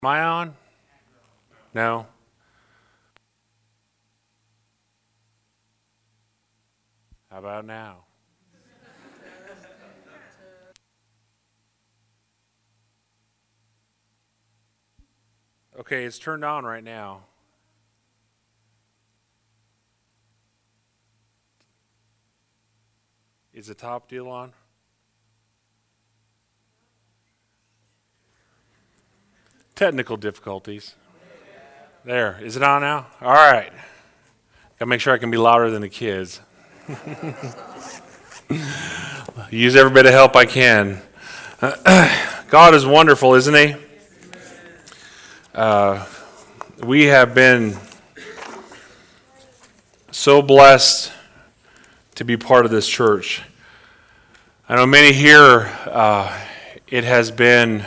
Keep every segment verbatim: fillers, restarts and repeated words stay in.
Am I on? No? How about now? Okay, it's turned on right now. Is the top deal on? Technical difficulties. There. Is it on now? All right. Gotta make sure I can be louder than the kids. Use every bit of help I can. God is wonderful, isn't he? Uh, we have been so blessed to be part of this church. I know many here, uh, it has been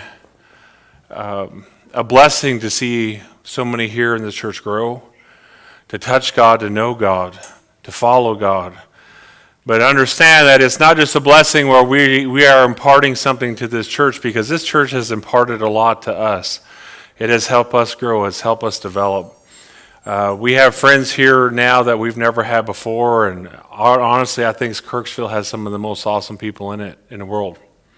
um, a blessing to see so many here in the church grow, to touch God, to know God, to follow God. But understand that it's not just a blessing where we, we are imparting something to this church, because this church has imparted a lot to us. It has helped us grow. It's helped us develop. Uh, we have friends here now that we've never had before, and honestly, I think Kirksville has some of the most awesome people in it in the world.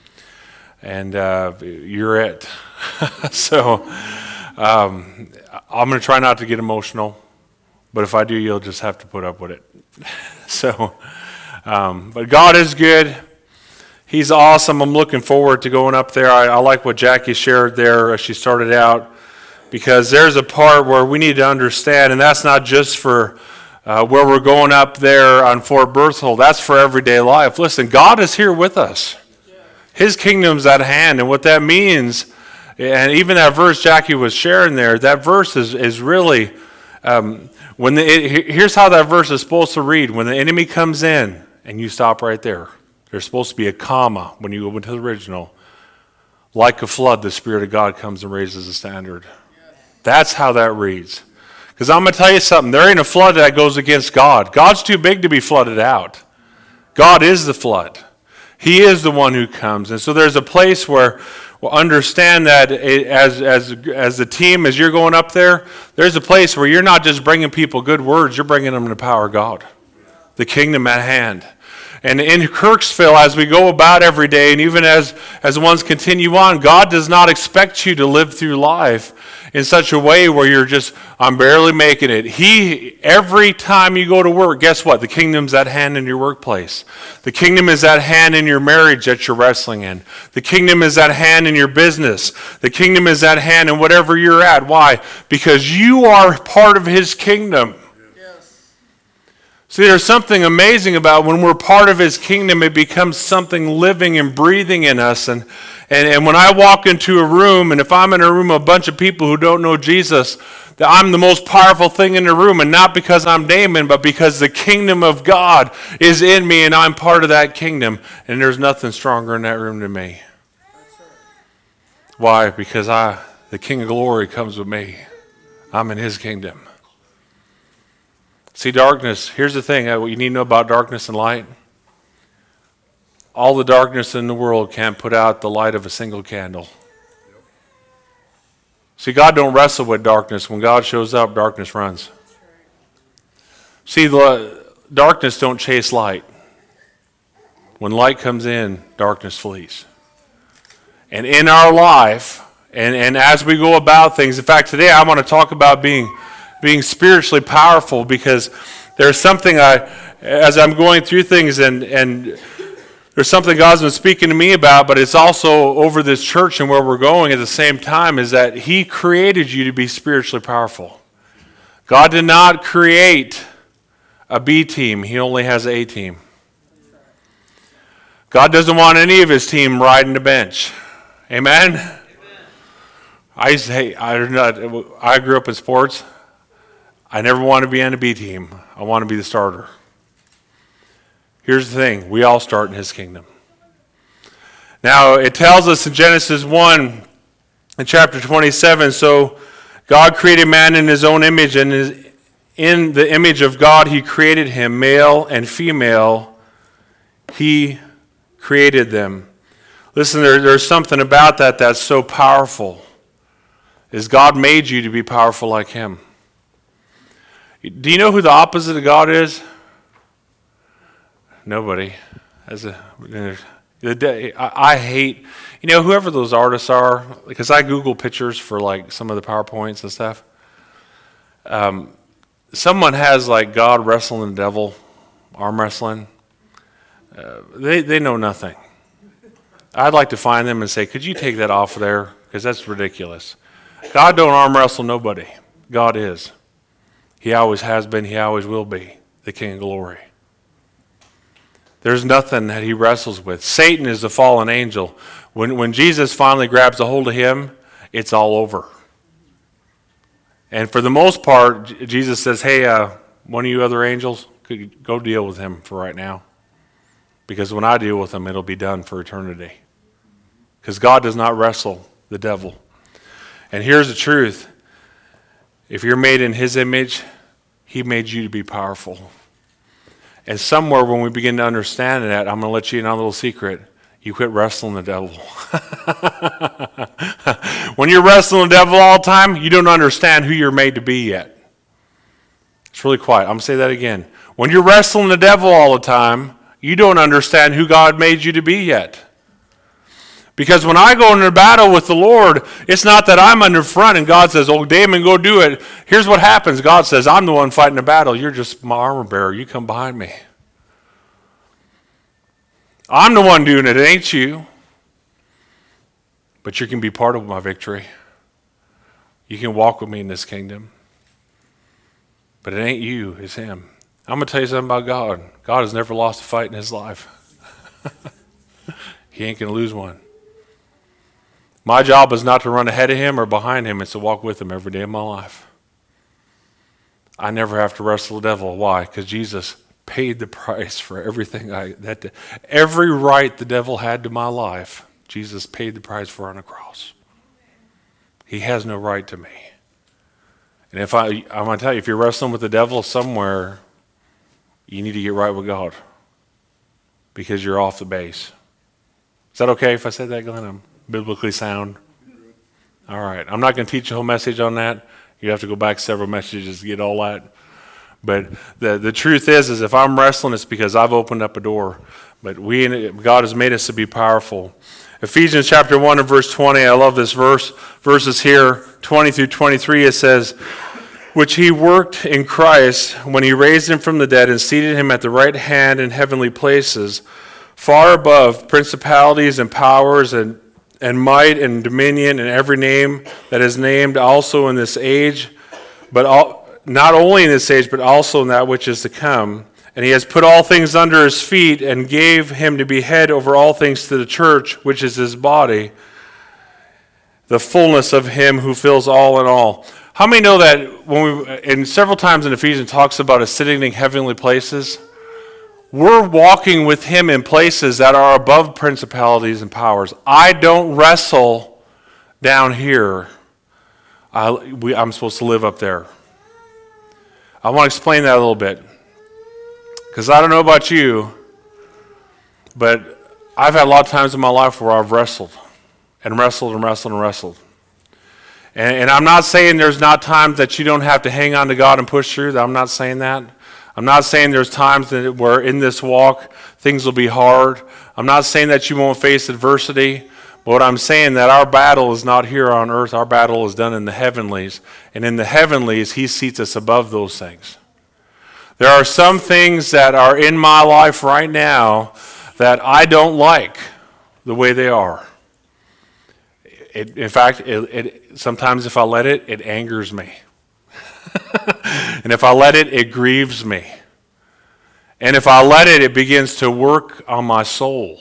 And uh, you're it. so um, I'm going to try not to get emotional, but if I do, you'll just have to put up with it. so, um, but God is good. He's awesome. I'm looking forward to going up there. I, I like what Jackie shared there as she started out, because there's a part where we need to understand, and that's not just for uh, where we're going up there on Fort Berthold. That's for everyday life. Listen, God is here with us. His kingdom's at hand, and what that means, and even that verse Jackie was sharing there, that verse is, is really, um, when the, it, here's how that verse is supposed to read. When the enemy comes in, and you stop right there, there's supposed to be a comma when you go into the original. Like a flood, the Spirit of God comes and raises the standard. That's how that reads. Because I'm going to tell you something. There ain't a flood that goes against God. God's too big to be flooded out. God is the flood. He is the one who comes. And so there's a place where we'll understand that as, as, as the team, as you're going up there, there's a place where you're not just bringing people good words, you're bringing them the power of God. The kingdom at hand. And in Kirksville, as we go about every day, and even as, as the ones continue on, God does not expect you to live through life in such a way where you're just, I'm barely making it. He, every time you go to work, guess what? The kingdom's at hand in your workplace. The kingdom is at hand in your marriage that you're wrestling in. The kingdom is at hand in your business. The kingdom is at hand in whatever you're at. Why? Because you are part of his kingdom. See, there's something amazing about when we're part of his kingdom, it becomes something living and breathing in us. And, and, and when I walk into a room, and if I'm in a room of a bunch of people who don't know Jesus, that I'm the most powerful thing in the room, and not because I'm Damon, but because the kingdom of God is in me, and I'm part of that kingdom. And there's nothing stronger in that room than me. Why? Because I, the King of Glory comes with me. I'm in his kingdom. See, darkness, here's the thing, what you need to know about darkness and light. All the darkness in the world can't put out the light of a single candle. See, God don't wrestle with darkness. When God shows up, darkness runs. See, the darkness don't chase light. When light comes in, darkness flees. And in our life, and, and as we go about things, in fact, today I want to talk about being being spiritually powerful, because there's something I, as I'm going through things, and, and there's something God's been speaking to me about, but it's also over this church and where we're going at the same time, is that he created you to be spiritually powerful. God did not create a B team. He only has an A team. God doesn't want any of his team riding the bench. Amen? Amen. I used to, hey, I, I grew up in sports. I never want to be on a B team. I want to be the starter. Here's the thing. We all start in his kingdom. Now, it tells us in Genesis one, in chapter twenty-seven, so God created man in his own image, and in the image of God he created him, male and female, he created them. Listen, there, there's something about that that's so powerful. is God made you to be powerful like him. Do you know who the opposite of God is? Nobody. As a, the day, I, I hate, you know, whoever those artists are, because I Google pictures for like some of the PowerPoints and stuff. Um, someone has like God wrestling the devil, arm wrestling. Uh, they they know nothing. I'd like to find them and say, could you take that off of there? Because that's ridiculous. God don't arm wrestle nobody. God is. He always has been. He always will be the King of glory. There's nothing that he wrestles with. Satan is the fallen angel. When, when Jesus finally grabs a hold of him, it's all over. And for the most part, Jesus says, hey, uh, one of you other angels, go deal with him for right now. Because when I deal with him, it'll be done for eternity. Because God does not wrestle the devil. And here's the truth. If you're made in his image, he made you to be powerful. And somewhere when we begin to understand that, I'm going to let you in on a little secret. You quit wrestling the devil. When you're wrestling the devil all the time, you don't understand who you're made to be yet. It's really quiet. I'm going to say that again. When you're wrestling the devil all the time, you don't understand who God made you to be yet. Because when I go into battle with the Lord, it's not that I'm under front and God says, oh, Damon, go do it. Here's what happens. God says, I'm the one fighting the battle. You're just my armor bearer. You come behind me. I'm the one doing it. It ain't you. But you can be part of my victory. You can walk with me in this kingdom. But it ain't you. It's him. I'm going to tell you something about God. God has never lost a fight in his life. He ain't going to lose one. My job is not to run ahead of him or behind him. It's to walk with him every day of my life. I never have to wrestle the devil. Why? Because Jesus paid the price for everything I that every right the devil had to my life. Jesus paid the price for on the cross. He has no right to me. And if I, I'm going to tell you, if you're wrestling with the devil somewhere, you need to get right with God because you're off the base. Is that okay if I said that, Glenn? I'm biblically sound. All right. I'm not going to teach a whole message on that. You have to go back several messages to get all that. But the the truth is, is if I'm wrestling, it's because I've opened up a door. But we, God has made us to be powerful. Ephesians chapter one and verse twenty, I love this verse. Verses here, twenty through twenty-three, it says, which he worked in Christ when he raised him from the dead and seated him at the right hand in heavenly places, far above principalities and powers and and might and dominion and every name that is named also in this age, but all, not only in this age, but also in that which is to come. And he has put all things under his feet and gave him to be head over all things to the church, which is his body, the fullness of him who fills all in all. How many know that when we, and several times in Ephesians talks about ascending in heavenly places? We're walking with him in places that are above principalities and powers. I don't wrestle down here. I, we, I'm supposed to live up there. I want to explain that a little bit. Because I don't know about you, but I've had a lot of times in my life where I've wrestled and wrestled and wrestled and wrestled. And, and I'm not saying there's not times that you don't have to hang on to God and push through. I'm not saying that. I'm not saying there's times that where in this walk things will be hard. I'm not saying that you won't face adversity. But what I'm saying that our battle is not here on earth. Our battle is done in the heavenlies. And in the heavenlies, he seats us above those things. There are some things that are in my life right now that I don't like the way they are. It, in fact, it, it, sometimes if I let it, it angers me. And if I let it, it grieves me. And if I let it, it begins to work on my soul.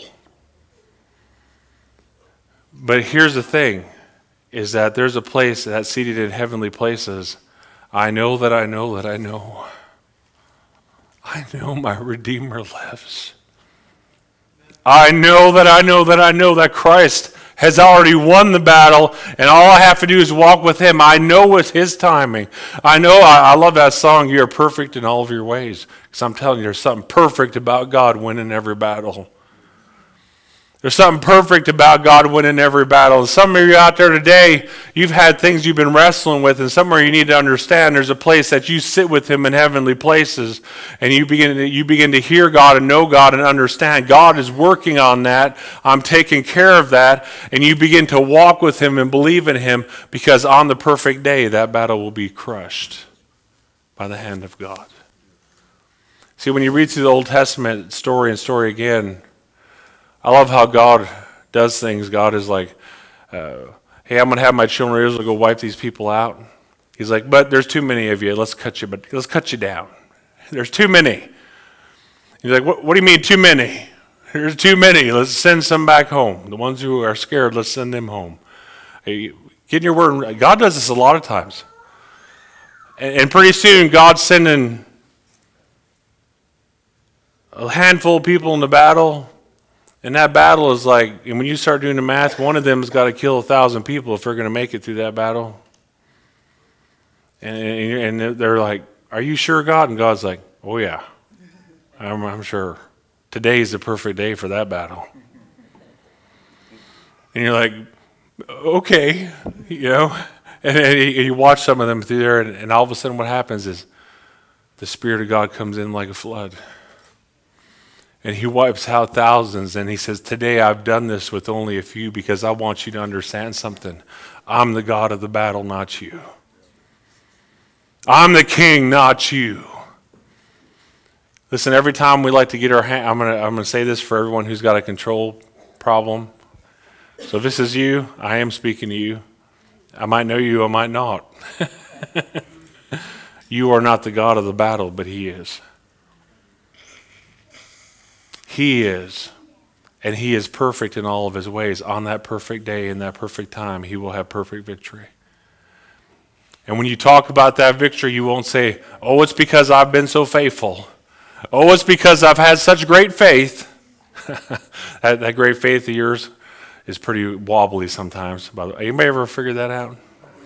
But here's the thing, is that there's a place that's seated in heavenly places. I know that I know that I know. I know my Redeemer lives. I know that I know that I know that Christ has already won the battle, and all I have to do is walk with him. I know it's his timing. I know, I, I love that song, you're perfect in all of your ways. Because I'm telling you, there's something perfect about God winning every battle. There's something perfect about God winning every battle. Some of you out there today, you've had things you've been wrestling with, and somewhere you need to understand there's a place that you sit with him in heavenly places, and you begin to, you begin to hear God and know God and understand God is working on that. I'm taking care of that, and you begin to walk with him and believe in him, because on the perfect day, that battle will be crushed by the hand of God. See, when you read through the Old Testament story and story again, I love how God does things. God is like, uh, hey, I'm going to have my children of Israel go wipe these people out. He's like, but there's too many of you. Let's cut you, but let's cut you down. There's too many. He's like, what, what do you mean too many? There's too many. Let's send some back home. The ones who are scared, let's send them home. Hey, get in your word. God does this a lot of times. And, and pretty soon, God's sending a handful of people in the battle. And that battle is like, and when you start doing the math, one of them has got to kill a thousand people if they're going to make it through that battle. And, and they're like, are you sure, God? And God's like, oh yeah, I'm, I'm sure. Today's the perfect day for that battle. And you're like, okay, you know. And, and you watch some of them through there, and, and all of a sudden what happens is the Spirit of God comes in like a flood. And he wipes out thousands, and he says, today I've done this with only a few because I want you to understand something. I'm the God of the battle, not you. I'm the king, not you. Listen, every time we like to get our hand, I'm going to I'm going to say this for everyone who's got a control problem. So if this is you, I am speaking to you. I might know you, I might not. You are not the God of the battle, but he is. He is, and he is perfect in all of his ways. On that perfect day, in that perfect time, he will have perfect victory. And when you talk about that victory, you won't say, oh, it's because I've been so faithful. Oh, it's because I've had such great faith. that, that great faith of yours is pretty wobbly sometimes. By the way, anybody ever figured that out?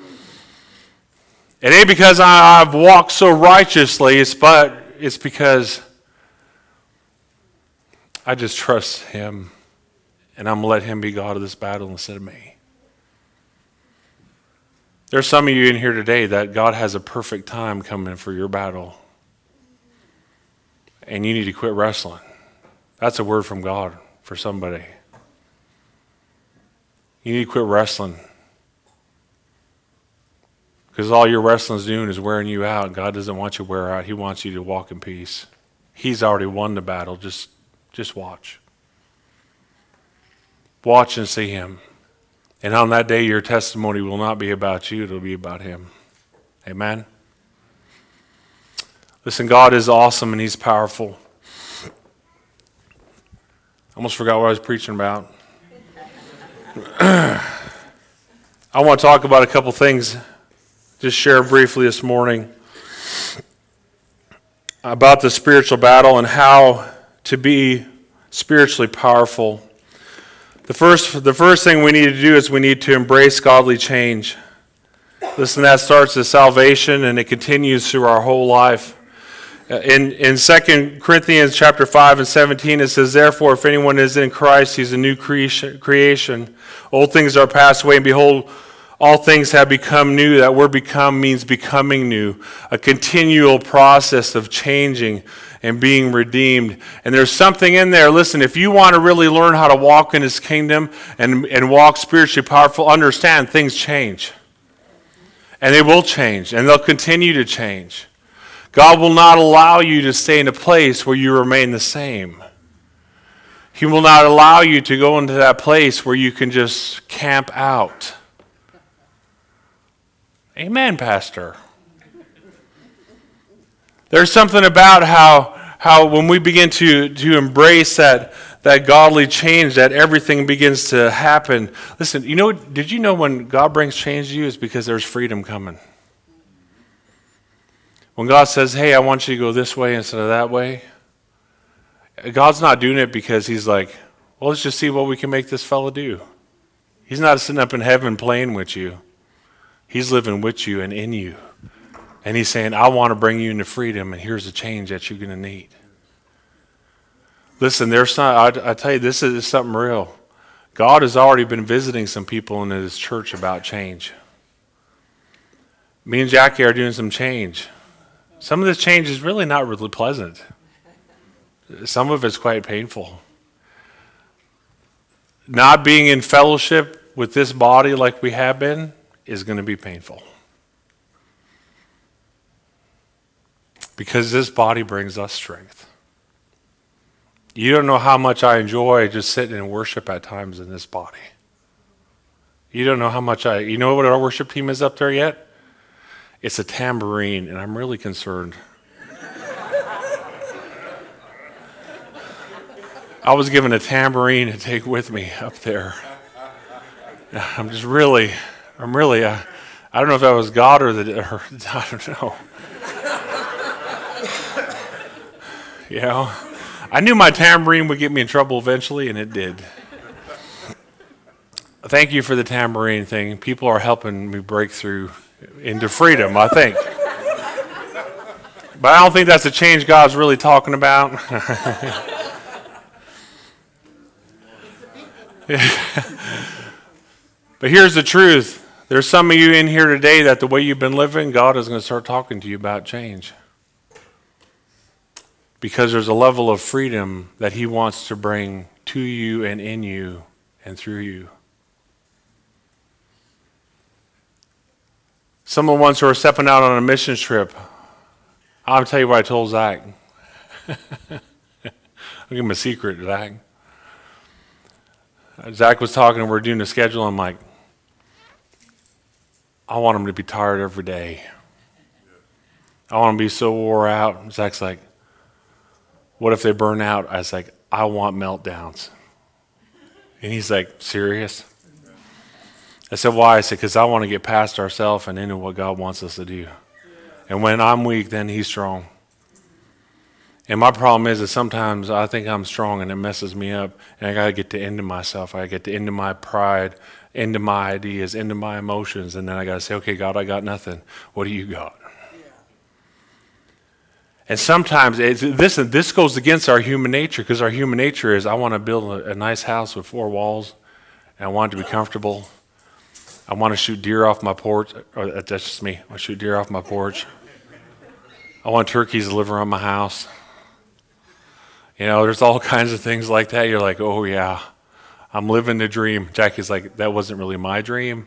It ain't because I, I've walked so righteously, it's, but it's because I just trust him, and I'm going to let him be God of this battle instead of me. There's some of you in here today that God has a perfect time coming for your battle, and you need to quit wrestling. That's a word from God for somebody. You need to quit wrestling, because all your wrestling's doing is wearing you out. God doesn't want you to wear out. He wants you to walk in peace. He's already won the battle. Just Just watch. Watch and see him. And on that day, your testimony will not be about you, it'll be about him. Amen? Listen, God is awesome and he's powerful. I almost forgot what I was preaching about. I want to talk about a couple things, just share briefly this morning about the spiritual battle and how to be spiritually powerful. The first, the first thing we need to do is we need to embrace godly change. Listen, that starts with salvation and it continues through our whole life. In in Second Corinthians chapter five and seventeen, it says, therefore, if anyone is in Christ, he's a new creation. Old things are passed away, and behold, all things have become new. That word become means becoming new. A continual process of changing and being redeemed. And there's something in there. Listen, if you want to really learn how to walk in his kingdom and, and walk spiritually powerful, understand things change. And they will change, and they'll continue to change. God will not allow you to stay in a place where you remain the same. He will not allow you to go into that place where you can just camp out. Amen, Pastor. There's something about how how when we begin to, to embrace that, that godly change, that everything begins to happen. Listen, you know, did you know when God brings change to you, it's because there's freedom coming. When God says, hey, I want you to go this way instead of that way, God's not doing it because he's like, well, let's just see what we can make this fella do. He's not sitting up in heaven playing with you. He's living with you and in you. And he's saying, I want to bring you into freedom, and here's the change that you're going to need. Listen, there's not, I, I tell you, this is something real. God has already been visiting some people in his church about change. Me and Jackie are doing some change. Some of this change is really not really pleasant. Some of it's quite painful. Not being in fellowship with this body like we have been is going to be painful. Because this body brings us strength. You don't know how much I enjoy just sitting in worship at times in this body. You don't know how much I, you know what our worship team is up there yet? It's a tambourine, and I'm really concerned. I was given a tambourine to take with me up there. I'm just really, I'm really, uh, I don't know if that was God or the, or, I don't know. You know, I knew my tambourine would get me in trouble eventually, and it did. Thank you for the tambourine thing. People are helping me break through into freedom, I think. But I don't think that's the change God's really talking about. But here's the truth. There's some of you in here today that the way you've been living, God is going to start talking to you about change. Because there's a level of freedom that he wants to bring to you and in you and through you. Some of the ones who are stepping out on a mission trip, I'll tell you what I told Zach. I'll give him a secret, Zach. Zach was talking, and we we're doing the schedule. I'm like, I want him to be tired every day. I want him to be so wore out. Zach's like, what if they burn out? I was like, I want meltdowns. And he's like, serious? I said, why? I said, because I want to get past ourselves and into what God wants us to do. And when I'm weak, then he's strong. And my problem is that sometimes I think I'm strong and it messes me up. And I got to get to into myself. I get to into my pride, into my ideas, into my emotions. And then I got to say, okay, God, I got nothing. What do you got? And sometimes it's, this this goes against our human nature, because our human nature is I want to build a, a nice house with four walls, and I want it to be comfortable. I want to shoot deer off my porch. Or that's just me. I want to shoot deer off my porch. I want turkeys to live around my house. You know, there's all kinds of things like that. You're like, oh yeah, I'm living the dream. Jackie's like, that wasn't really my dream.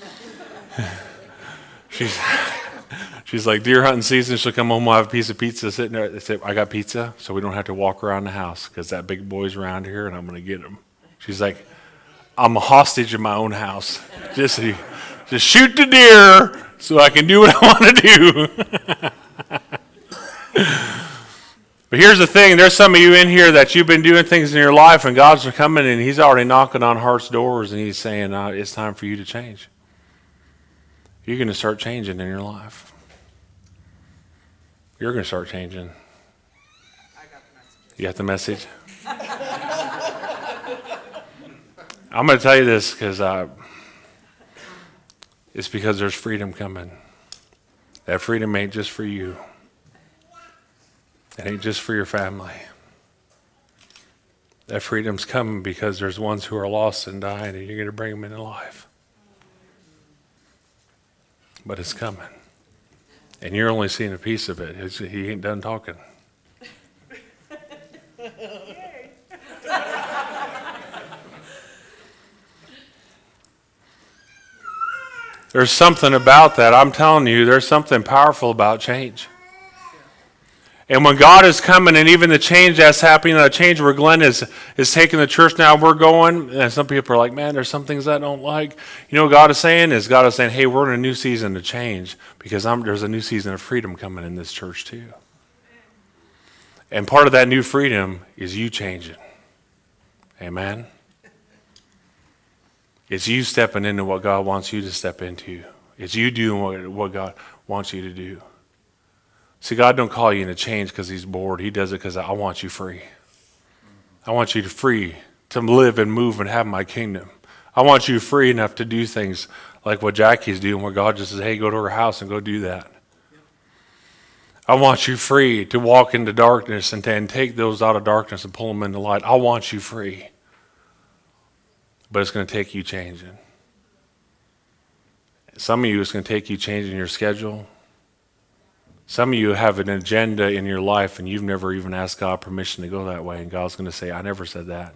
She's... She's like, deer hunting season, she'll come home, we'll have a piece of pizza sitting there. I said, I got pizza, so we don't have to walk around the house, because that big boy's around here, and I'm going to get him. She's like, I'm a hostage in my own house. Just, just shoot the deer so I can do what I want to do. But here's the thing. There's some of you in here that you've been doing things in your life, and God's coming, and he's already knocking on hearts' doors, and he's saying, uh, it's time for you to change. You're going to start changing in your life. You're going to start changing. I got the message. You got the message? I'm going to tell you this because uh, it's because there's freedom coming. That freedom ain't just for you. It ain't just for your family. That freedom's coming because there's ones who are lost and dying, and you're going to bring them into life. But it's coming. And you're only seeing a piece of it. It's, he ain't done talking. There's something about that. I'm telling you, there's something powerful about change. And when God is coming, and even the change that's happening, the change where Glenn is, is taking the church now, we're going, and some people are like, man, there's some things I don't like. You know what God is saying? Is God is saying, hey, we're in a new season to change, because I'm, there's a new season of freedom coming in this church too. And part of that new freedom is you changing. Amen? It's you stepping into what God wants you to step into. It's you doing what, what God wants you to do. See, God don't call you into change because he's bored. He does it because I want you free. I want you to free to live and move and have my kingdom. I want you free enough to do things like what Jackie's doing, where God just says, hey, go to her house and go do that. I want you free to walk into darkness and, to, and take those out of darkness and pull them into light. I want you free. but it's going to take you changing. Some of you, it's going to take you changing your schedule. Some of you have an agenda in your life and you've never even asked God permission to go that way, and God's going to say, I never said that.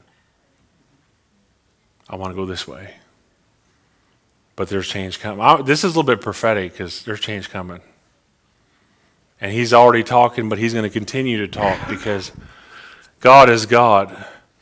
I want to go this way. But there's change coming. I, this is a little bit prophetic because there's change coming. And he's already talking, but he's going to continue to talk because God is God.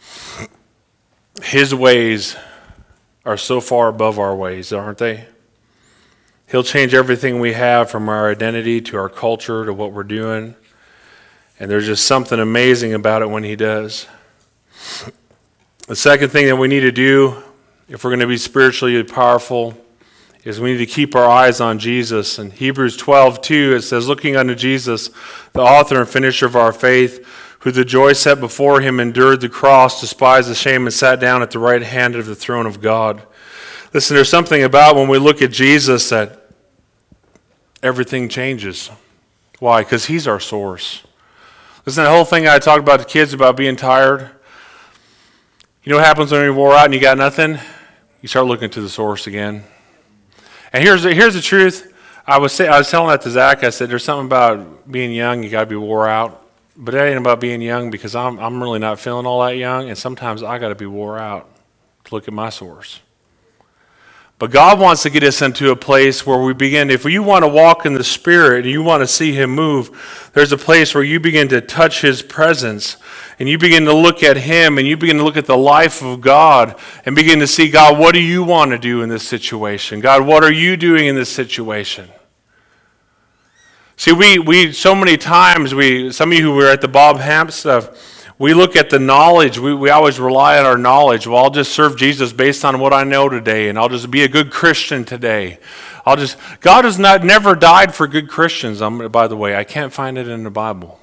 His ways are so far above our ways, aren't they? He'll change everything we have, from our identity to our culture to what we're doing. And there's just something amazing about it when he does. The second thing that we need to do if we're going to be spiritually powerful is we need to keep our eyes on Jesus. In Hebrews twelve two, it says, looking unto Jesus, the author and finisher of our faith, who the joy set before him endured the cross, despised the shame, and sat down at the right hand of the throne of God. Listen, there's something about when we look at Jesus that everything changes. Why? Because he's our source. Listen, the whole thing I talked about to kids about being tired, you know what happens when you're wore out and you got nothing? You start looking to the source again. And here's the, here's the truth. I was say, I was telling that to Zach. I said, there's something about being young, you got to be wore out. But that ain't about being young, because I'm I'm really not feeling all that young, and sometimes I got to be wore out to look at my source. But God wants to get us into a place where we begin, if you want to walk in the Spirit and you want to see him move, there's a place where you begin to touch his presence, and you begin to look at him, and you begin to look at the life of God and begin to see, God, what do you want to do in this situation? God, what are you doing in this situation? See, we, we so many times, we some of you who were at the Bob Hamp stuff, we look at the knowledge. We, we always rely on our knowledge. Well, I'll just serve Jesus based on what I know today, and I'll just be a good Christian today. I'll just God has not never died for good Christians. I'm, by the way, I can't find it in the Bible.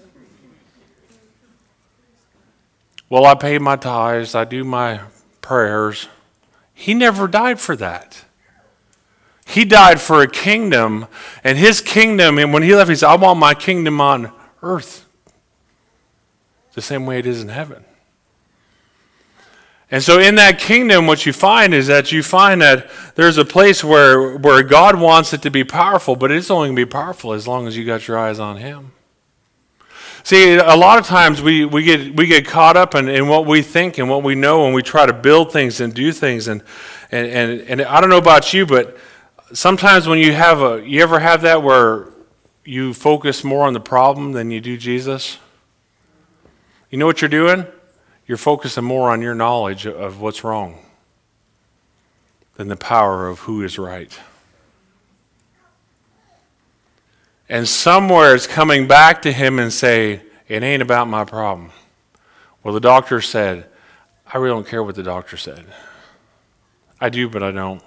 Well, I pay my tithes. I do my prayers. He never died for that. He died for a kingdom, and his kingdom, and when he left, he said, I want my kingdom on earth the same way it is in heaven. And so in that kingdom, what you find is that you find that there's a place where, where God wants it to be powerful, but it's only going to be powerful as long as you got your eyes on him. See, a lot of times we, we get we get caught up in, in what we think and what we know, and we try to build things and do things. And, and, and, and I don't know about you, but sometimes when you have a, you ever have that where you focus more on the problem than you do Jesus? You know what you're doing? You're focusing more on your knowledge of what's wrong than the power of who is right. And somewhere it's coming back to him and say, it ain't about my problem. Well, the doctor said, I really don't care what the doctor said. I do, but I don't.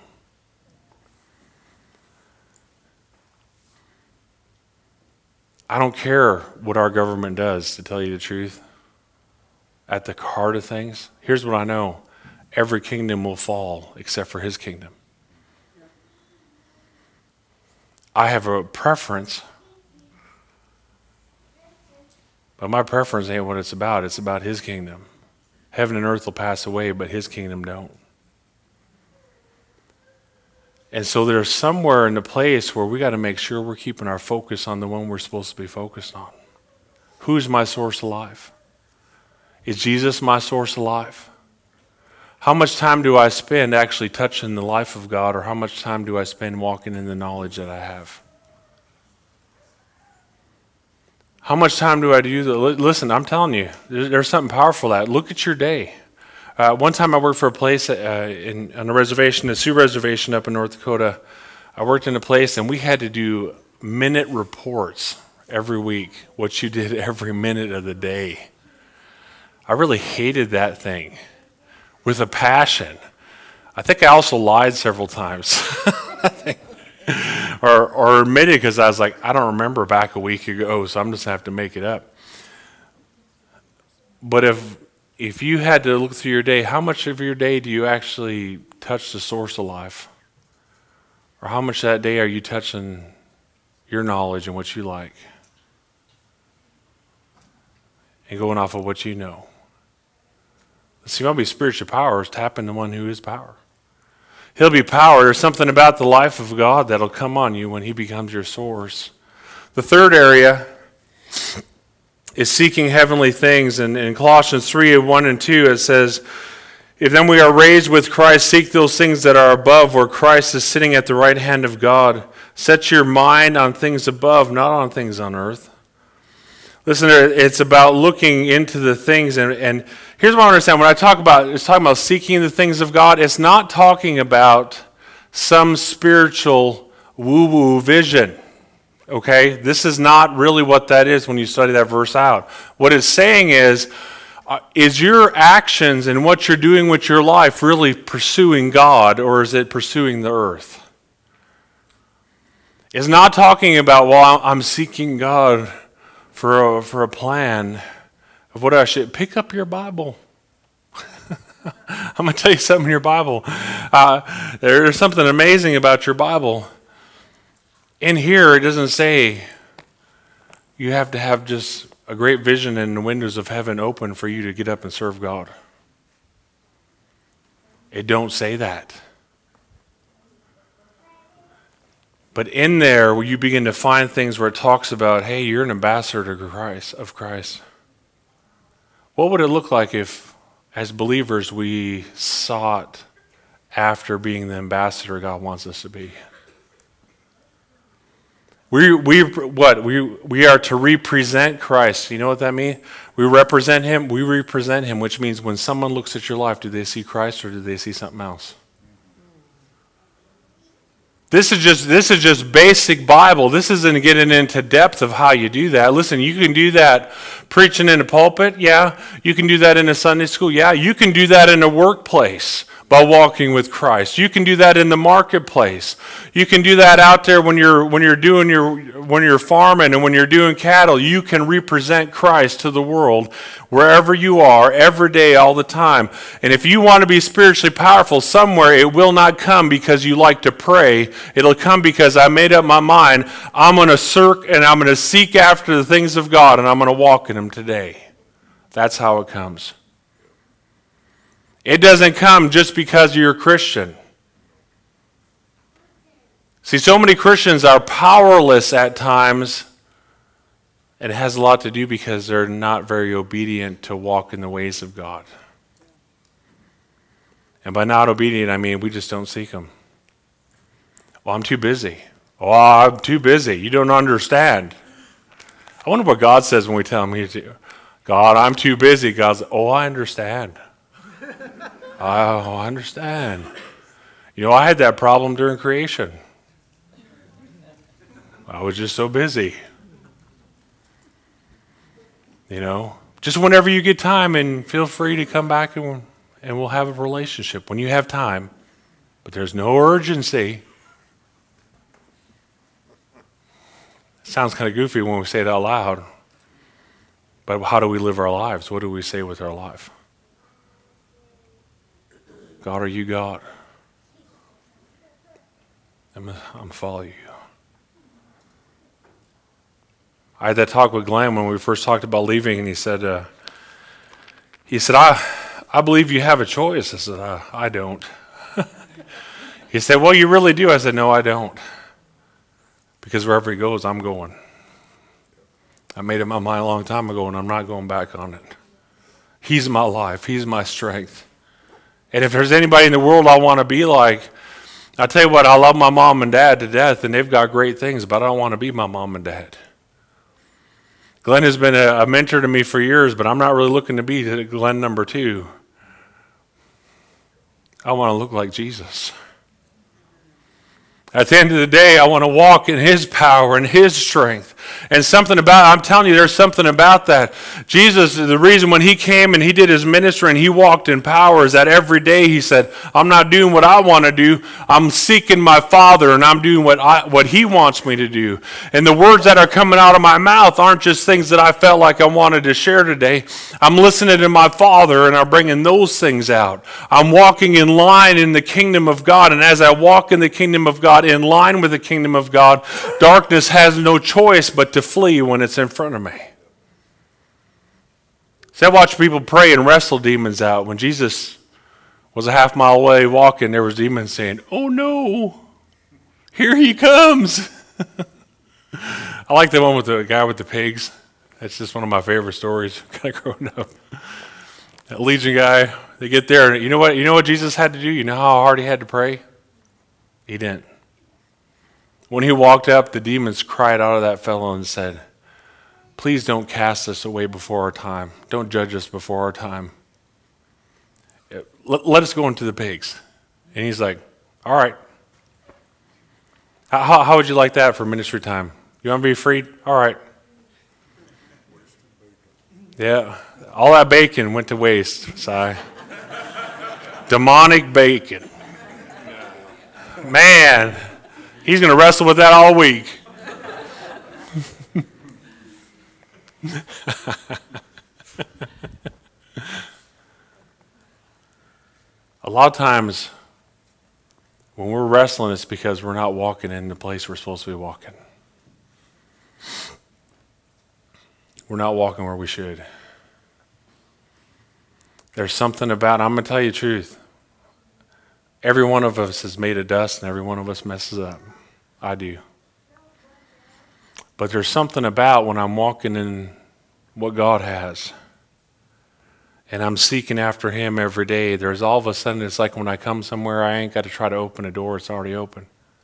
I don't care what our government does, to tell you the truth. At the heart of things, here's what I know. Every kingdom will fall except for his kingdom. I have a preference, but my preference ain't what it's about. It's about his kingdom. Heaven and earth will pass away, but his kingdom don't. And so there's somewhere in the place where we got to make sure we're keeping our focus on the one we're supposed to be focused on. Who's my source of life? Is Jesus my source of life? How much time do I spend actually touching the life of God, or how much time do I spend walking in the knowledge that I have? How much time do I do that? Listen, I'm telling you, there's something powerful at. Look at your day. Uh, one time I worked for a place uh, in, on a reservation, a Sioux reservation up in North Dakota. I worked in a place, and we had to do minute reports every week, what you did every minute of the day. I really hated that thing with a passion. I think I also lied several times. or, or admitted, because I was like, I don't remember back a week ago, so I'm just going to have to make it up. But if if you had to look through your day, how much of your day do you actually touch the source of life? Or how much that day are you touching your knowledge and what you like? And going off of what you know? See, if I'll be spiritually power, tap into one who is power. He'll be power. There's something about the life of God that'll come on you when he becomes your source. The third area is seeking heavenly things. And in Colossians three, one and two, it says, if then we are raised with Christ, seek those things that are above, where Christ is sitting at the right hand of God. Set your mind on things above, not on things on earth. Listen, it's about looking into the things, and, and here's what I understand. When I talk about, it's talking about seeking the things of God, it's not talking about some spiritual woo-woo vision, okay? This is not really what that is when you study that verse out. What it's saying is, uh, is your actions and what you're doing with your life really pursuing God, or is it pursuing the earth? It's not talking about, well, I'm seeking God for a, for a plan of what I should. Pick up your Bible. I'm going to tell you something in your Bible. Uh, there's something amazing about your Bible. In here, it doesn't say you have to have just a great vision and the windows of heaven open for you to get up and serve God. It don't say that. But in there, where you begin to find things where it talks about, hey, you're an ambassador to Christ, of Christ. What would it look like if, as believers, we sought after being the ambassador God wants us to be? We we what we we are to represent Christ. You know what that means? We represent Him. We represent Him, which means when someone looks at your life, do they see Christ or do they see something else? This is just this is just basic Bible. This isn't getting into depth of how you do that. Listen, you can do that preaching in a pulpit, yeah. You can do that in a Sunday school, yeah. You can do that in a workplace by walking with Christ. You can do that in the marketplace. You can do that out there when you're when you're doing your when you're farming and when you're doing cattle. You can represent Christ to the world wherever you are, every day, all the time. And if you want to be spiritually powerful somewhere, it will not come because you like to pray. It'll come because I made up my mind. I'm going to search and I'm going to seek after the things of God, and I'm going to walk in them today. That's how it comes. It doesn't come just because you're a Christian. See, so many Christians are powerless at times. It has a lot to do because they're not very obedient to walk in the ways of God. And by not obedient, I mean we just don't seek Him. Well, I'm too busy. Oh, I'm too busy. You don't understand. I wonder what God says when we tell Him, He's, God, I'm too busy. God's, oh, I understand. Oh, I understand. You know, I had that problem during creation. I was just so busy. You know, just whenever you get time, and feel free to come back and, and we'll have a relationship when you have time. But there's no urgency. It sounds kind of goofy when we say it out loud. But how do we live our lives? What do we say with our life? God, are you God? I'm going to follow you. I had that talk with Glenn when we first talked about leaving, and he said, uh, he said, I, I believe you have a choice. I said, uh, I don't. He said, well, you really do. I said, no, I don't. Because wherever he goes, I'm going. I made up my mind a long time ago, and I'm not going back on it. He's my life. He's my strength. And if there's anybody in the world I want to be like, I'll tell you what, I love my mom and dad to death, and they've got great things, but I don't want to be my mom and dad. Glenn has been a, a mentor to me for years, but I'm not really looking to be Glenn number two. I want to look like Jesus. At the end of the day, I want to walk in His power and His strength. And something about, I'm telling you, there's something about that. Jesus, the reason when He came and He did His ministry and He walked in power is that every day He said, I'm not doing what I want to do. I'm seeking my Father, and I'm doing what I, what He wants me to do. And the words that are coming out of my mouth aren't just things that I felt like I wanted to share today. I'm listening to my Father, and I'm bringing those things out. I'm walking in line in the kingdom of God, and as I walk in the kingdom of God, in line with the kingdom of God, darkness has no choice but to flee when it's in front of me. See, I watched people pray and wrestle demons out. When Jesus was a half mile away walking, there was demons saying, "Oh no, here he comes." I like the one with the guy with the pigs. That's just one of my favorite stories, kind of growing up. That Legion guy, they get there, and you know what? You know what Jesus had to do? You know how hard he had to pray? He didn't. When he walked up, the demons cried out of that fellow and said, "Please don't cast us away before our time. Don't judge us before our time. Let, let us go into the pigs." And he's like, "All right. How, how would you like that for ministry time? You want to be freed? All right." Yeah, all that bacon went to waste, Si. Demonic bacon. Man, he's going to wrestle with that all week. A lot of times when we're wrestling, it's because we're not walking in the place we're supposed to be walking. We're not walking where we should. There's something about, I'm going to tell you the truth. Every one of us is made of dust and every one of us messes up. I do. But there's something about when I'm walking in what God has and I'm seeking after Him every day, there's all of a sudden, it's like when I come somewhere, I ain't got to try to open a door, it's already open.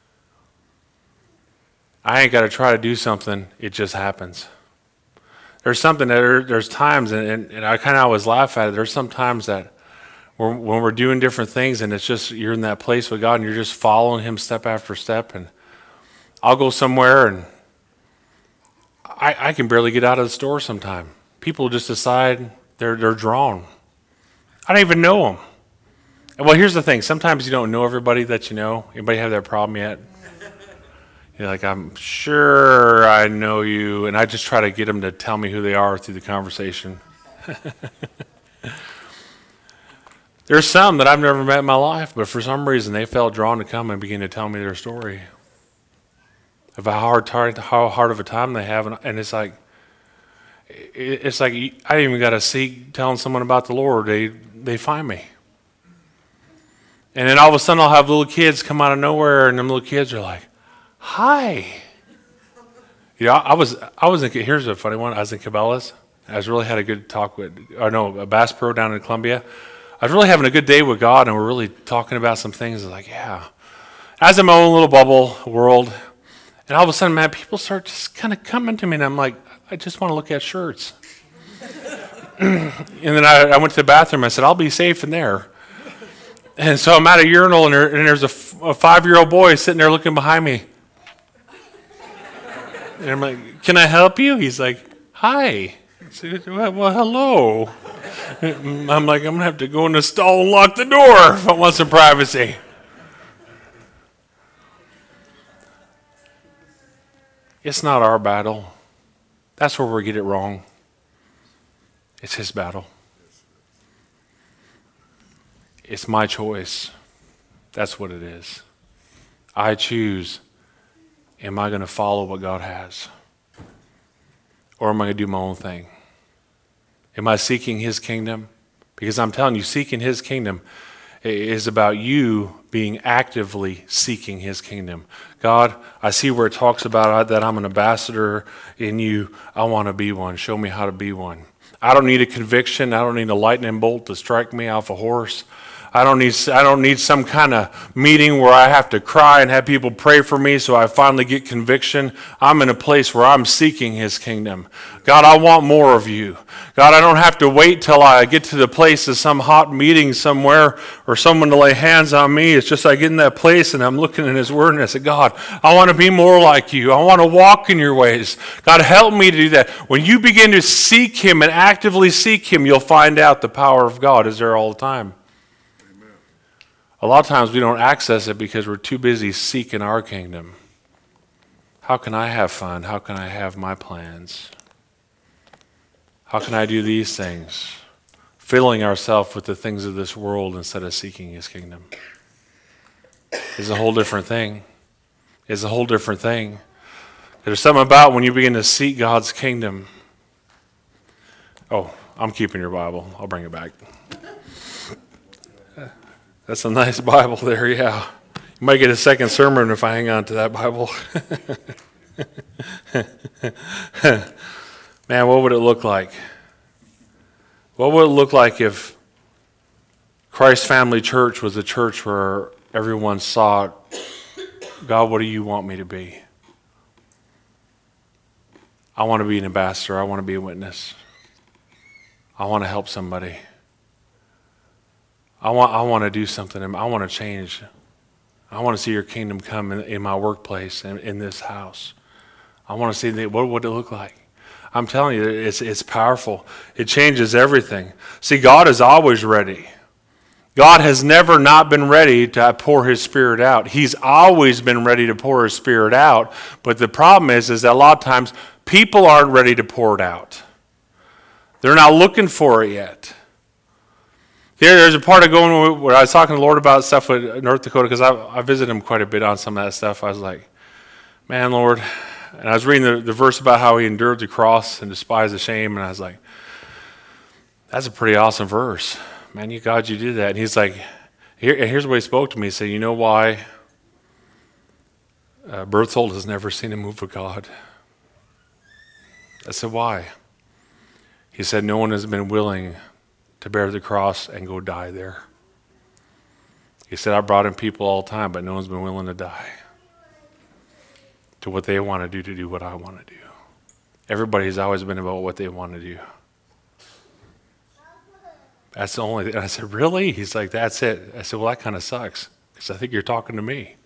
I ain't got to try to do something, it just happens. There's something that there, there's times, and, and, and I kind of always laugh at it, there's some times that we're, when we're doing different things and it's just, you're in that place with God and you're just following Him step after step, and I'll go somewhere and I, I can barely get out of the store sometime. People just decide they're, they're drawn. I don't even know them. And well, here's the thing, sometimes you don't know everybody that you know. Anybody have that problem yet? You're like, I'm sure I know you, and I just try to get them to tell me who they are through the conversation. There's some that I've never met in my life, but for some reason they felt drawn to come and begin to tell me their story of how hard, how hard of a time they have, and it's like, it's like I didn't even got to seek telling someone about the Lord. They they find me, and then all of a sudden I'll have little kids come out of nowhere, and them little kids are like, "Hi." You know, I was I was in, here's a funny one. I was in Cabela's. I was really had a good talk with, or no, a Bass Pro down in Columbia. I was really having a good day with God, and we're really talking about some things. I was like, yeah. I was in my own little bubble world, and all of a sudden, man, people start just kind of coming to me, and I'm like, I just want to look at shirts. And then I, I went to the bathroom. I said, I'll be safe in there. And so I'm at a urinal, and, there, and there's a, f- a five-year-old boy sitting there looking behind me. And I'm like, can I help you? He's like, hi. I said, well, well, hello. I'm like, I'm going to have to go in the stall and lock the door if I want some privacy. It's not our battle. That's where we get it wrong. It's His battle. It's my choice. That's what it is. I choose, am I going to follow what God has? Or am I going to do my own thing? Am I seeking His kingdom? Because I'm telling you, seeking His kingdom is about you being actively seeking His kingdom. God, I see where it talks about that I'm an ambassador in you. I want to be one. Show me how to be one. I don't need a conviction. I don't need a lightning bolt to strike me off a horse. I don't need I don't need some kind of meeting where I have to cry and have people pray for me so I finally get conviction. I'm in a place where I'm seeking His kingdom. God, I want more of you. God, I don't have to wait till I get to the place of some hot meeting somewhere or someone to lay hands on me. It's just I get in that place and I'm looking in His word and I say, God, I want to be more like you. I want to walk in your ways. God, help me to do that. When you begin to seek Him and actively seek Him, you'll find out the power of God is there all the time. A lot of times we don't access it because we're too busy seeking our kingdom. How can I have fun? How can I have my plans? How can I do these things? Filling ourselves with the things of this world instead of seeking His kingdom is a whole different thing. It's a whole different thing. There's something about when you begin to seek God's kingdom. Oh, I'm keeping your Bible. I'll bring it back. That's a nice Bible there, yeah. You might get a second sermon if I hang on to that Bible. Man, what would it look like? What would it look like if Christ Family Church was a church where everyone sought, God, what do you want me to be? I want to be an ambassador. I want to be a witness. I want to help somebody. I want I want to do something. I want to change. I want to see your kingdom come in, in my workplace and in, in this house. I want to see the, what would it look like. I'm telling you, it's it's powerful. It changes everything. See, God is always ready. God has never not been ready to pour his Spirit out. He's always been ready to pour his Spirit out. But the problem is, is that a lot of times people aren't ready to pour it out. They're not looking for it yet. Here, there's a part of going where I was talking to the Lord about stuff with North Dakota, because I, I visited him quite a bit on some of that stuff. I was like, man, Lord. And I was reading the, the verse about how he endured the cross and despised the shame. And I was like, that's a pretty awesome verse. Man, you God, you did that. And he's like, here, and here's what he spoke to me. He said, you know why uh, Berthold has never seen a move of God? I said, why? He said, no one has been willing to bear the cross and go die there. He said, I brought in people all the time, but no one's been willing to die to what they want to do to do what I want to do. Everybody's always been about what they want to do. That's the only thing. And I said, really? He's like, that's it. I said, well, that kind of sucks, because I think you're talking to me.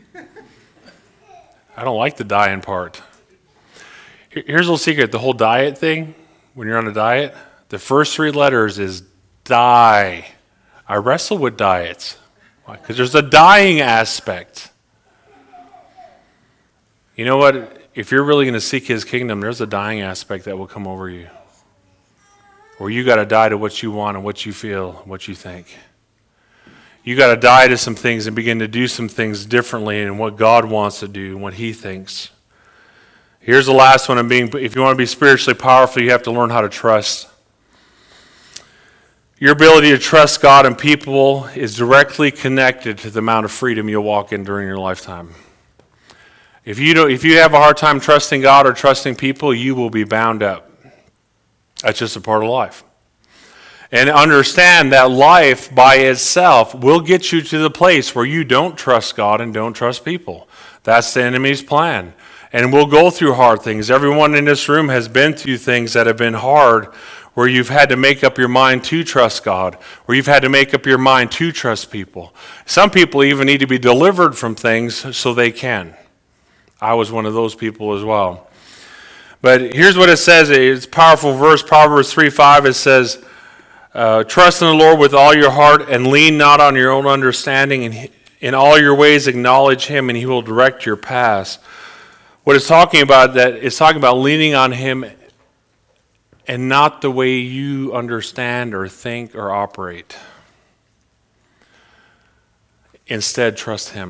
I don't like the dying part. Here's a little secret. The whole diet thing, when you're on a diet, the first three letters is die. I wrestle with diets. Why? Because there's a dying aspect. You know what? If you're really going to seek his kingdom, there's a dying aspect that will come over you. Where you got to die to what you want and what you feel, what you think. You got to die to some things and begin to do some things differently in what God wants to do and what he thinks. Here's the last one. I'm being, if you want to be spiritually powerful, you have to learn how to trust. Your ability to trust God and people is directly connected to the amount of freedom you'll walk in during your lifetime. If you don't, if you have a hard time trusting God or trusting people, you will be bound up. That's just a part of life. And understand that life by itself will get you to the place where you don't trust God and don't trust people. That's the enemy's plan. And we'll go through hard things. Everyone in this room has been through things that have been hard, where you've had to make up your mind to trust God, where you've had to make up your mind to trust people. Some people even need to be delivered from things so they can. I was one of those people as well. But here's what it says. It's a powerful verse, Proverbs three five. It says, uh, trust in the Lord with all your heart and lean not on your own understanding. And in all your ways acknowledge him and he will direct your paths. What it's talking about, that it's talking about leaning on him and not the way you understand or think or operate. Instead, trust him.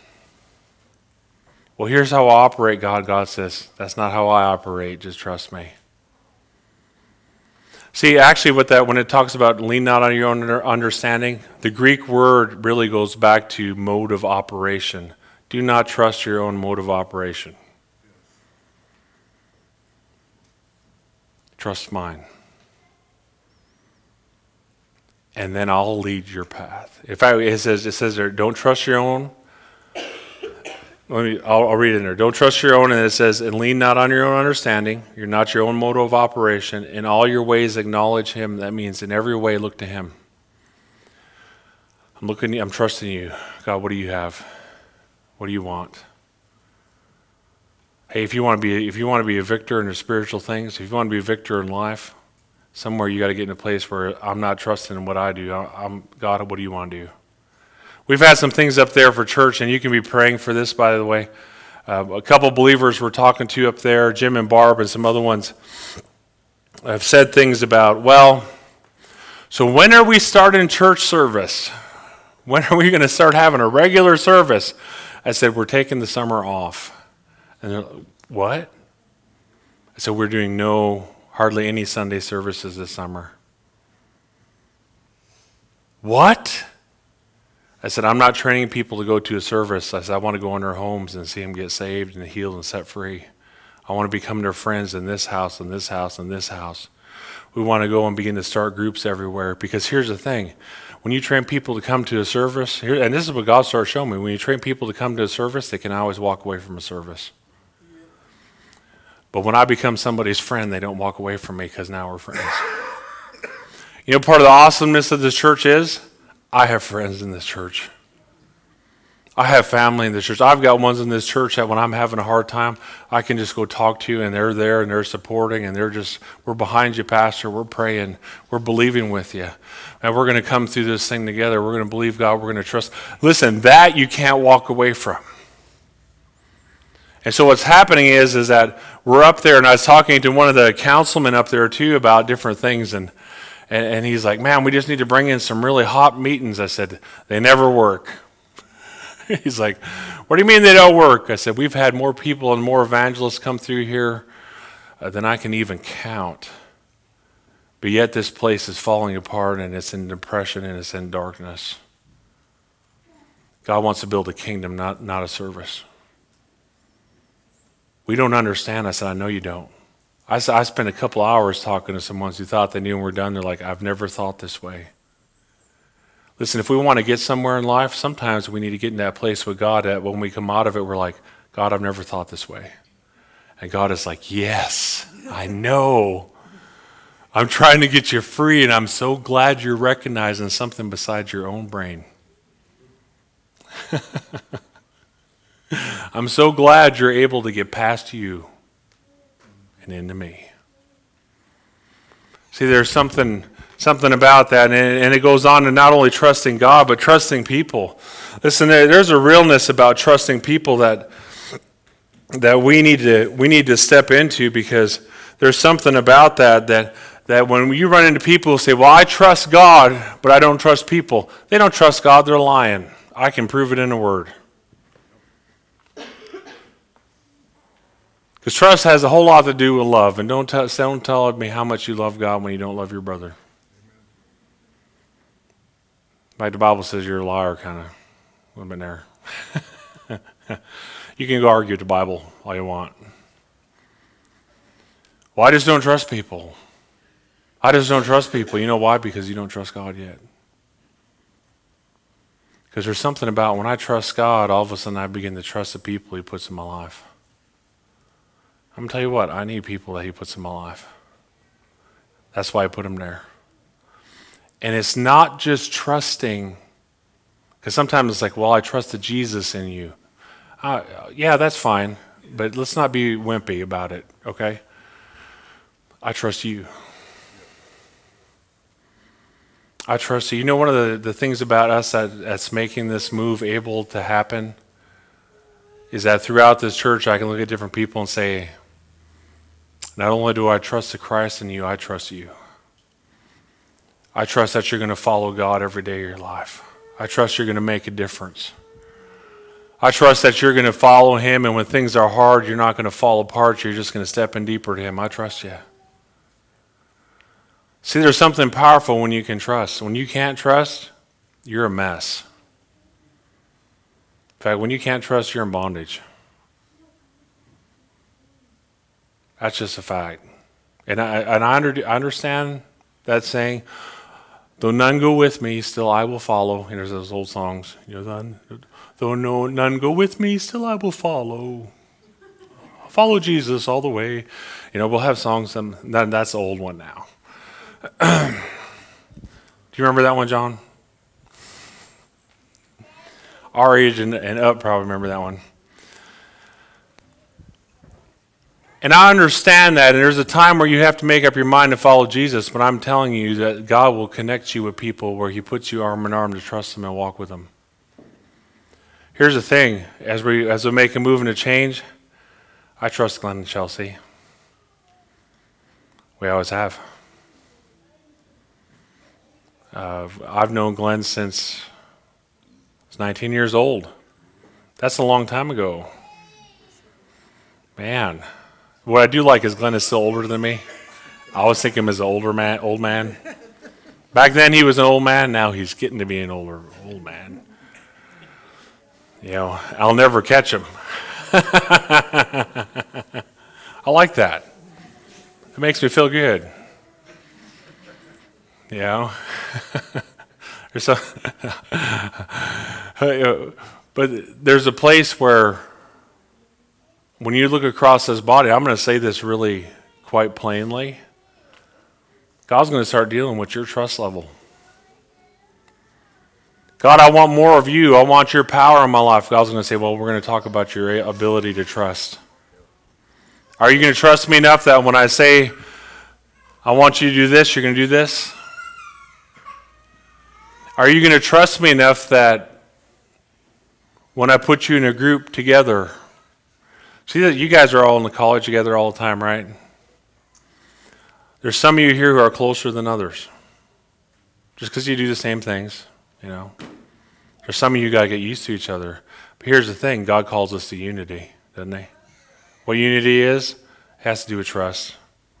Well, here's how I operate, God. God says, that's not how I operate. Just trust me. See, actually, with that, when it talks about lean not on your own understanding, the Greek word really goes back to mode of operation. Do not trust your own mode of operation. Trust mine. And then I'll lead your path. If I, it says, it says there, don't trust your own. Let me, I'll, I'll read it in there. Don't trust your own, and it says, and lean not on your own understanding. You're not your own mode of operation. In all your ways acknowledge him. That means in every way look to him. I'm looking, I'm trusting you. God, what do you have? What do you want? Hey, if you want to be, if you want to be a victor in the spiritual things, if you want to be a victor in life, somewhere you got to get in a place where I'm not trusting in what I do. I'm, God, what do you want to do? We've had some things up there for church, and you can be praying for this, by the way. Uh, a couple believers we're talking to up there, Jim and Barb and some other ones, have said things about, well, so when are we starting church service? When are we going to start having a regular service? I said, we're taking the summer off. And they're like, what? I said, we're doing no, hardly any Sunday services this summer. What? I said, I'm not training people to go to a service. I said, I want to go in their homes and see them get saved and healed and set free. I want to become their friends in this house, and this house, and this house. We want to go and begin to start groups everywhere, because here's the thing. When you train people to come to a service, here, and this is what God started showing me, when you train people to come to a service, they can always walk away from a service. But when I become somebody's friend, they don't walk away from me, because now we're friends. You know, part of the awesomeness of this church is, I have friends in this church. I have family in this church. I've got ones in this church that when I'm having a hard time, I can just go talk to, and they're there, and they're supporting, and they're just, we're behind you, Pastor. We're praying. We're believing with you. And we're going to come through this thing together. We're going to believe God. We're going to trust. Listen, that you can't walk away from. And so what's happening is, is that we're up there, and I was talking to one of the councilmen up there too about different things, and and, and he's like, man, we just need to bring in some really hot meetings. I said, they never work. He's like, what do you mean they don't work? I said, we've had more people and more evangelists come through here uh, than I can even count. But yet this place is falling apart, and it's in depression, and it's in darkness. God wants to build a kingdom, not, not a service. We don't understand. I said, I know you don't. I, I spent a couple hours talking to someone who thought they knew and we're done. They're like, I've never thought this way. Listen, if we want to get somewhere in life, sometimes we need to get in that place with God that when we come out of it, we're like, God, I've never thought this way. And God is like, yes, I know. I'm trying to get you free, and I'm so glad you're recognizing something besides your own brain. I'm so glad you're able to get past you and into me. See, there's something something about that, and, and it goes on to not only trusting God, but trusting people. Listen, there, there's a realness about trusting people that that we need to we need to step into, because there's something about that that that when you run into people who say, well, I trust God, but I don't trust people. They don't trust God, they're lying. I can prove it in a word. Because trust has a whole lot to do with love. And don't, t- don't tell me how much you love God when you don't love your brother. Like the Bible says, you're a liar, kind of. A little bit there. You can go argue with the Bible all you want. Well, I just don't trust people. I just don't trust people. You know why? Because you don't trust God yet. Because there's something about when I trust God, all of a sudden I begin to trust the people He puts in my life. I'm going to tell you what, I need people that He puts in my life. That's why I put them there. And it's not just trusting, because sometimes it's like, well, I trusted Jesus in you. Uh, yeah, that's fine, but let's not be wimpy about it, okay? I trust you. I trust you. You know, one of the, the things about us that, that's making this move able to happen is that throughout this church, I can look at different people and say, not only do I trust the Christ in you, I trust you. I trust that you're going to follow God every day of your life. I trust you're going to make a difference. I trust that you're going to follow Him, and when things are hard, you're not going to fall apart. You're just going to step in deeper to Him. I trust you. See, there's something powerful when you can trust. When you can't trust, you're a mess. In fact, when you can't trust, you're in bondage. That's just a fact. And I, and I, under, I understand that saying, though none go with me, still I will follow. And there's those old songs. You know, though no, none go with me, still I will follow. I'll follow Jesus all the way. You know, we'll have songs. And that, that's the old one now. Do you remember that one, John? Our age and, and up probably remember that one. And I understand that, and there's a time where you have to make up your mind to follow Jesus, but I'm telling you that God will connect you with people where He puts you arm in arm to trust Him and walk with Him. Here's the thing, as we as we make a move and a change, I trust Glenn and Chelsea. We always have. Uh, I've known Glenn since I was nineteen years old. That's a long time ago. Man. What I do like is Glenn is still older than me. I always think of him as an older man, old man. Back then he was an old man. Now he's getting to be an older old man. You know, I'll never catch him. I like that. It makes me feel good. You know? There's some but there's a place where when you look across this body, I'm going to say this really quite plainly. God's going to start dealing with your trust level. God, I want more of you. I want your power in my life. God's going to say, well, we're going to talk about your ability to trust. Are you going to trust me enough that when I say, I want you to do this, you're going to do this? Are you going to trust me enough that when I put you in a group together, see that you guys are all in the college together all the time, right? There's some of you here who are closer than others. Just because you do the same things, you know. There's some of you got to get used to each other. But here's the thing, God calls us to unity, doesn't he? What unity is, it has to do with trust.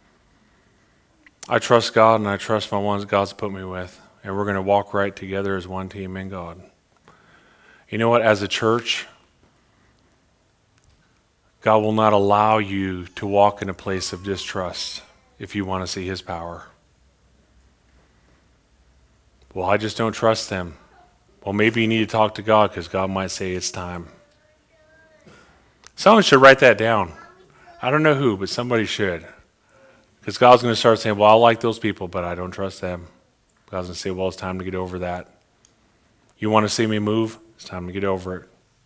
I trust God and I trust my ones God's put me with. And we're going to walk right together as one team in God. You know what? As a church, God will not allow you to walk in a place of distrust if you want to see his power. Well, I just don't trust them. Well, maybe you need to talk to God because God might say it's time. Someone should write that down. I don't know who, but somebody should. Because God's going to start saying, well, I like those people, but I don't trust them. God's going to say, well, it's time to get over that. You want to see me move? It's time to get over it.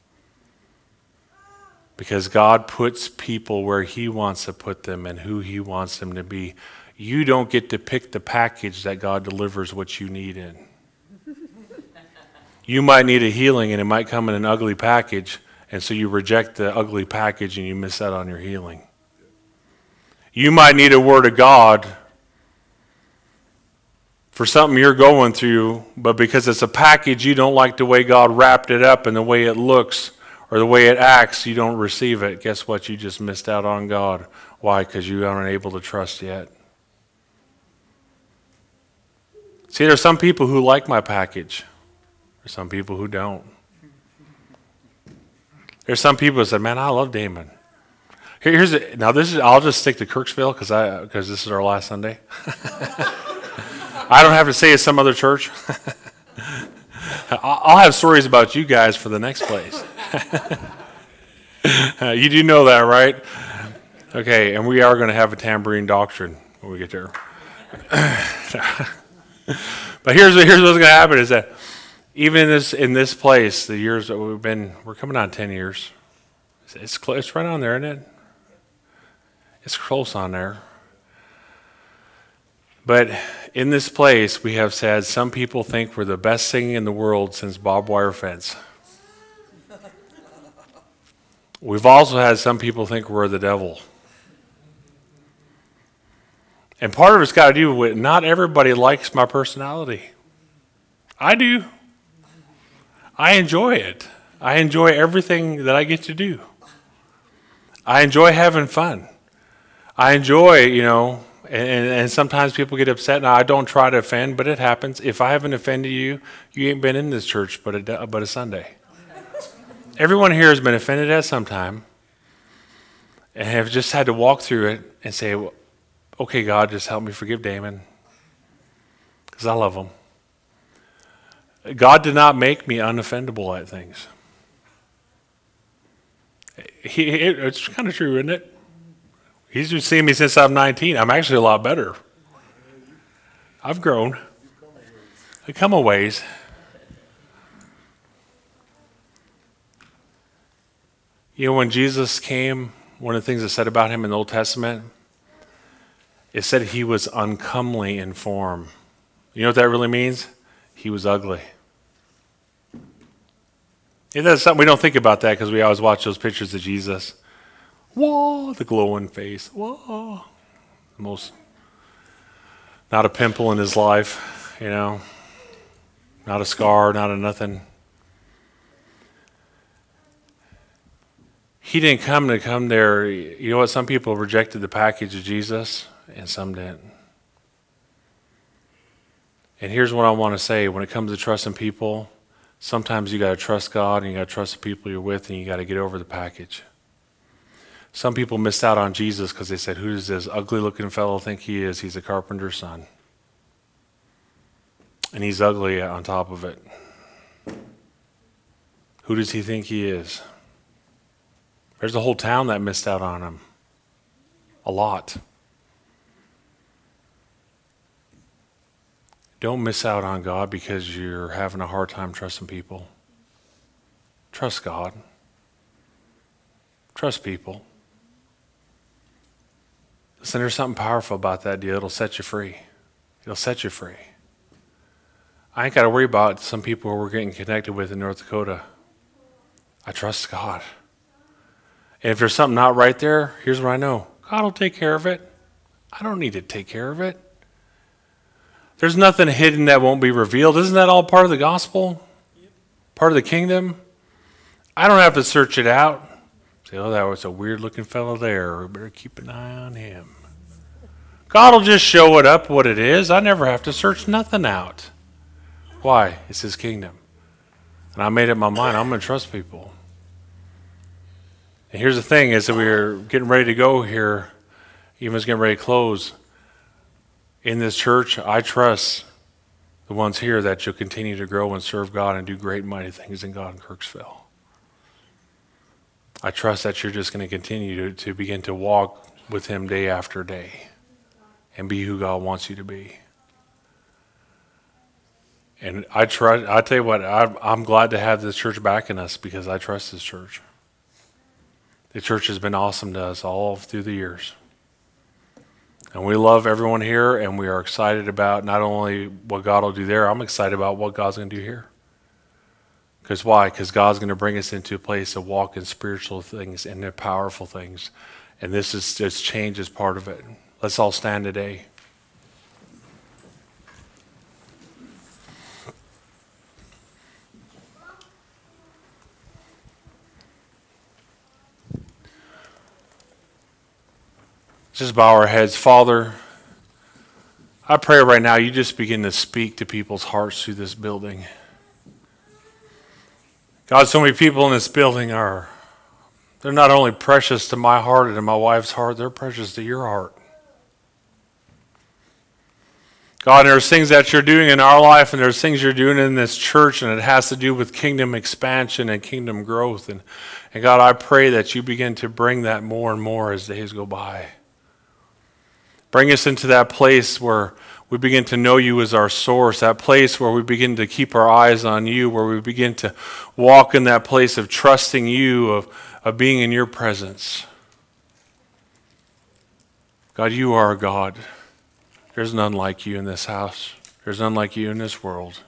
Because God puts people where he wants to put them and who he wants them to be. You don't get to pick the package that God delivers what you need in. You might need a healing and it might come in an ugly package, and so you reject the ugly package and you miss out on your healing. You might need a word of God for something you're going through, but because it's a package, you don't like the way God wrapped it up and the way it looks or the way it acts, you don't receive it. Guess what? You just missed out on God. Why? Because you aren't able to trust yet. See, there's some people who like my package. There's some people who don't. There's some people who said, man, I love Damon. Here, here's a, now this is, I'll just stick to Kirksville because I because this is our last Sunday. I don't have to say it's some other church. I'll have stories about you guys for the next place. You do know that, right? Okay, and we are going to have a tambourine doctrine when we get there. But here's here's what's going to happen is that even in this in this place, the years that we've been, we're coming on ten years. It's it's, close, it's right on there, isn't it? It's close on there. But in this place, we have said some people think we're the best singing in the world since barbed wire fence. We've also had some people think we're the devil. And part of it's got to do with not everybody likes my personality. I do. I enjoy it. I enjoy everything that I get to do. I enjoy having fun. I enjoy, you know, and, and sometimes people get upset. Now, I don't try to offend, but it happens. If I haven't offended you, you ain't been in this church but a, but a Sunday. Everyone here has been offended at some time and have just had to walk through it and say, okay, God, just help me forgive Damon because I love him. God did not make me unoffendable at things. He, it, it's kind of true, isn't it? He's been seeing me since I'm nineteen. I'm actually a lot better. I've grown. I've come a ways. You know, when Jesus came, one of the things it said about him in the Old Testament, it said he was uncomely in form. You know what that really means? He was ugly. And that's something we don't think about that because we always watch those pictures of Jesus. Whoa, the glowing face. Whoa. The most, not a pimple in his life, you know. Not a scar, not a nothing. He didn't come to come there. You know what? Some people rejected the package of Jesus and some didn't. And here's what I want to say. When it comes to trusting people, sometimes you got to trust God and you got to trust the people you're with, and you got to get over the package. Some people missed out on Jesus because they said, who does this ugly-looking fellow think he is? He's a carpenter's son. And he's ugly on top of it. Who does he think he is? There's a whole town that missed out on him. A lot. Don't miss out on God because you're having a hard time trusting people. Trust God. Trust people. Listen, there's something powerful about that deal. It'll set you free. It'll set you free. I ain't got to worry about some people who we're getting connected with in North Dakota. I trust God. And if there's something not right there, here's what I know. God will take care of it. I don't need to take care of it. There's nothing hidden that won't be revealed. Isn't that all part of the gospel? Part of the kingdom? I don't have to search it out. Say, oh, that was a weird-looking fellow there. We better keep an eye on him. God will just show it up what it is. I never have to search nothing out. Why? It's his kingdom. And I made up my mind, I'm going to trust people. And here's the thing, is that we're getting ready to go here, even as getting ready to close. In this church, I trust the ones here that you'll continue to grow and serve God and do great and mighty things in God in Kirksville. I trust that you're just going to continue to, to begin to walk with him day after day and be who God wants you to be. And I trust, I tell you what, I, I'm glad to have this church backing us because I trust this church. The church has been awesome to us all through the years. And we love everyone here, and we are excited about not only what God will do there, I'm excited about what God's going to do here. Because why? Because God's going to bring us into a place to walk in spiritual things and in powerful things. And this is this change is part of it. Let's all stand today. Just bow our heads. Father, I pray right now you just begin to speak to people's hearts through this building. God, so many people in this building are, they're not only precious to my heart and to my wife's heart, they're precious to your heart. God, there's things that you're doing in our life and there's things you're doing in this church, and it has to do with kingdom expansion and kingdom growth. And, and God, I pray that you begin to bring that more and more as days go by. Bring us into that place where we begin to know you as our source, that place where we begin to keep our eyes on you, where we begin to walk in that place of trusting you, of, of being in your presence. God, you are God. There's none like you in this house. There's none like you in this world.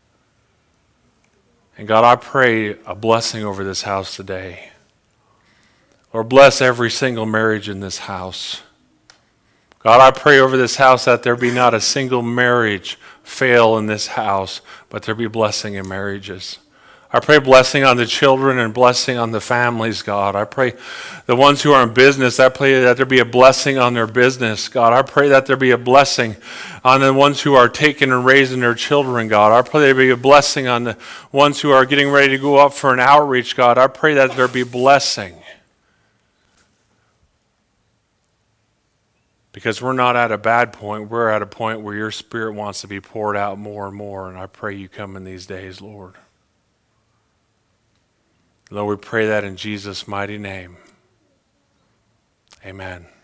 And God, I pray a blessing over this house today. Lord, bless every single marriage in this house. God, I pray over this house that there be not a single marriage fail in this house, but there be blessing in marriages. I pray blessing on the children and blessing on the families, God. I pray the ones who are in business, I pray that there be a blessing on their business, God. I pray that there be a blessing on the ones who are taking and raising their children, God. I pray there be a blessing on the ones who are getting ready to go up for an outreach, God. I pray that there be blessing. Because we're not at a bad point. We're at a point where your Spirit wants to be poured out more and more. And I pray you come in these days, Lord. Lord, we pray that in Jesus' mighty name. Amen.